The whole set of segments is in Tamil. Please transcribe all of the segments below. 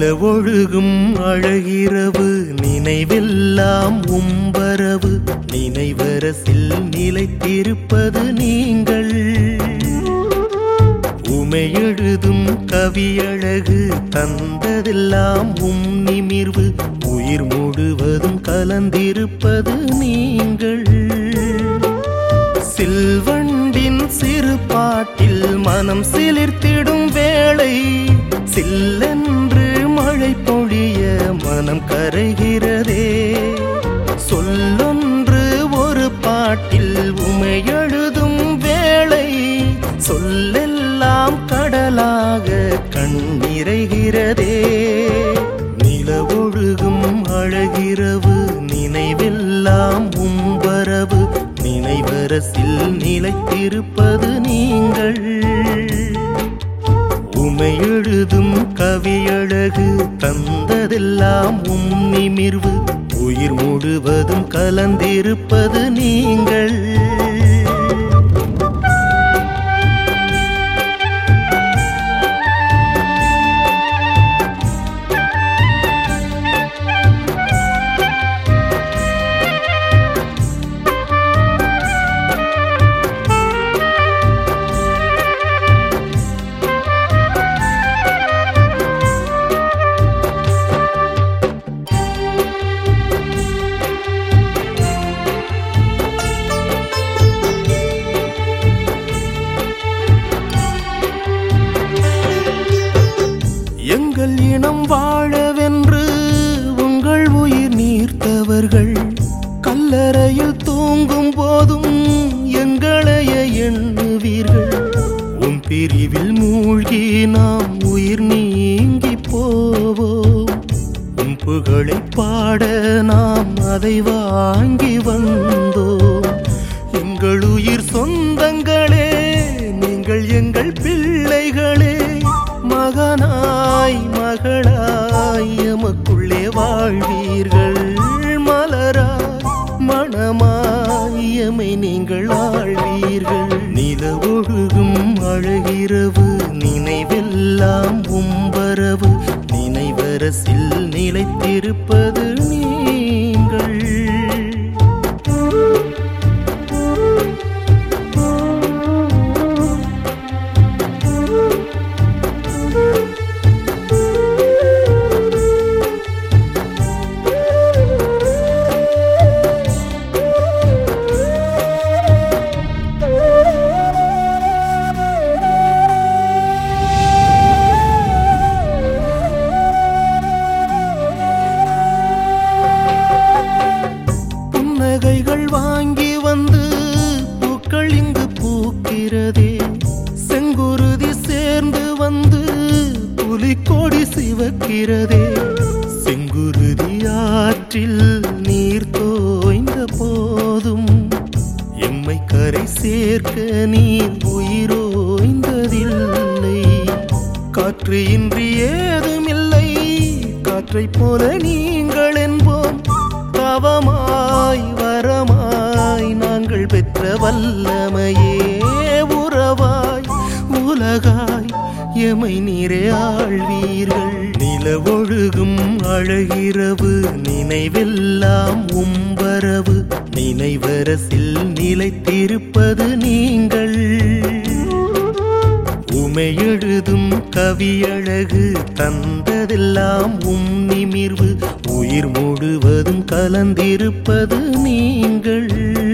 நிலவொழுகும் அழகிரவு நினைவெல்லாம் உம்பரவு நினைவரசில் நிலைத்திருப்பது நீங்கள். உமையெழுதும் கவியழகு தந்ததெல்லாம் நிமிர்வு உயிர் முழுவதும் கலந்திருப்பது நீங்கள். சில்வண்டின் சிறு பாட்டில் மனம் சிலிர்த்திடும் வேளை சில்லென்று மழை பொழிய மனம் கரைகிறதே. சொல்லொன்று ஒரு பாட்டில் உமையெழுதும் வேளை சொல்லெல்லாம் கடலாக கண்ணிறைகிறதே. நிலவொழுகும் அழகிரவு நினைவெல்லாம் உம்பரவு நினைவரசில் நிலைத்திருப்பது நீங்கள். உமையெழுதும் கவியழகு தந்ததெல்லாம் நிமிர்வு உயிர் முழுவதும் கலந்திருப்பது நீங்கள். எங்கள் இனம் வாழவென்று உங்கள் உயிர் நீர்த்தவர்கள் கல்லறையில் தூங்கும் போதும் எங்களைய எண்ணுவீர்கள். உன் பிரிவில் மூழ்கி நாம் உயிர் நீங்கி போவோம். உன் புகழை பாட நாம் அதை வாங்கி வந்தோம். எங்கள் உயிர் சொந்தங்களே நீங்கள் எங்கள் பிள்ளைகளே. மகனாய் மகளாய் எமக்குள்ளே வாழ்வீர்கள். மலராய் மணமாய் எமை நீங்கள் ஆழ்வீர்கள். நிலவொழுகும் அழகிரவு நினைவெல்லாம் உம்பரவு நினைவரசில் நிலைத்திருப்பது நீங்கள். புன்னகைகள் வாங்கி வந்து பூக்கள் இங்கு பூக்கிறதே. செங்குருதி சேர்ந்து வந்து புலிக்கொடி சிவக்கிறதே. செங்குருதி ஆற்றில் நீர் தோய்ந்த போதும் எம்மை கரை சேர்க்க நீர் உயிரோய்ந்ததில்லை. காற்று இன்றி ஏதுமில்லை காற்றை போல நீங்கள் என்போம். தவமாய் வரமாய் நாங்கள் பெற்ற வல்லமையே உறவாய் உலகாய் எமை நீரே ஆழ்வீர்கள். நிலவொழுகும் அழகிரவு நினைவெல்லாம் உம்பரவு நினைவரசில் நிலைத்திருப்பது நீங்கள். உமையெழுதும் கவியழகு தந்ததெல்லாம் நிமிர்வு உயிர் முழுவதும் கலந்திருப்பது நீங்கள்.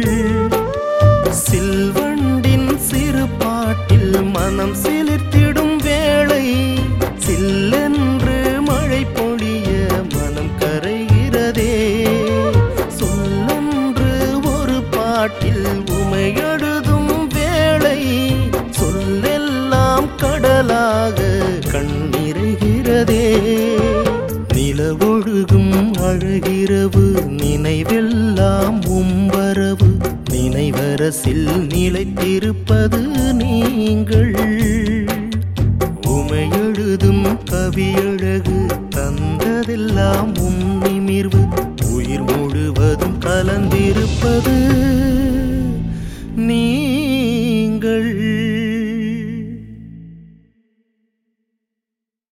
சில்வண்டின் சிறு பாட்டில் மனம் சிலிர்த்திடும் வேளை சில்லென்று மழை பொழிய மனம் கரைகிறதே. சொல்லொன்று ஒரு பாட்டில் உமையெழுதும் வேளை சொல்லெல்லாம் கடலாக கண்ணிறைகிறதே. நிலவொழுகும் அழகிரவு நினைவெல்லாம் உம்பரவு நினைவரசில் நிலைத்திருப்பது நீங்கள். உமையெழுதும் கவியழகு தந்ததெல்லாம் நிமிர்வு உயிர் முழுவதும் கலந்திருப்பது நீங்கள்.